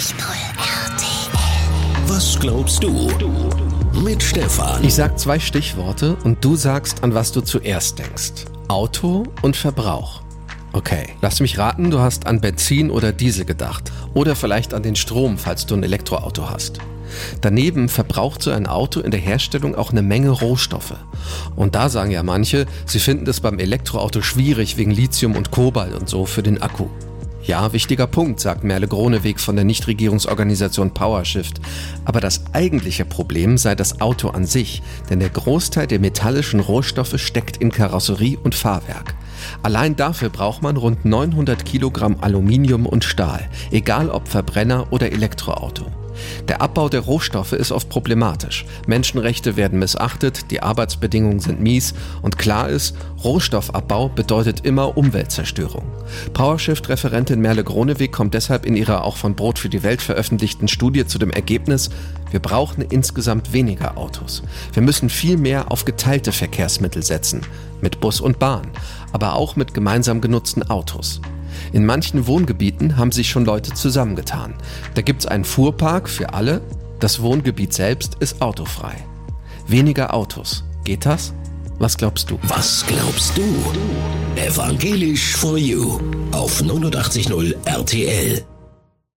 RTL. Was glaubst du? Mit Stefan. Ich sag 2 Stichworte und du sagst, an was du zuerst denkst. Auto und Verbrauch. Okay, lass mich raten, du hast an Benzin oder Diesel gedacht. Oder vielleicht an den Strom, falls du ein Elektroauto hast. Daneben verbraucht so ein Auto in der Herstellung auch eine Menge Rohstoffe. Und da sagen ja manche, sie finden es beim Elektroauto schwierig wegen Lithium und Kobalt und so für den Akku. Ja, wichtiger Punkt, sagt Merle Groneweg von der Nichtregierungsorganisation PowerShift. Aber das eigentliche Problem sei das Auto an sich, denn der Großteil der metallischen Rohstoffe steckt in Karosserie und Fahrwerk. Allein dafür braucht man rund 900 Kilogramm Aluminium und Stahl, egal ob Verbrenner oder Elektroauto. Der Abbau der Rohstoffe ist oft problematisch. Menschenrechte werden missachtet, die Arbeitsbedingungen sind mies und klar ist, Rohstoffabbau bedeutet immer Umweltzerstörung. PowerShift-Referentin Merle Groneweg kommt deshalb in ihrer auch von Brot für die Welt veröffentlichten Studie zu dem Ergebnis, wir brauchen insgesamt weniger Autos. Wir müssen viel mehr auf geteilte Verkehrsmittel setzen, mit Bus und Bahn, aber auch mit gemeinsam genutzten Autos. In manchen Wohngebieten haben sich schon Leute zusammengetan. Da gibt's einen Fuhrpark für alle, das Wohngebiet selbst ist autofrei. Weniger Autos. Geht das? Was glaubst du? Was glaubst du? Evangelisch for You auf 89.0 RTL.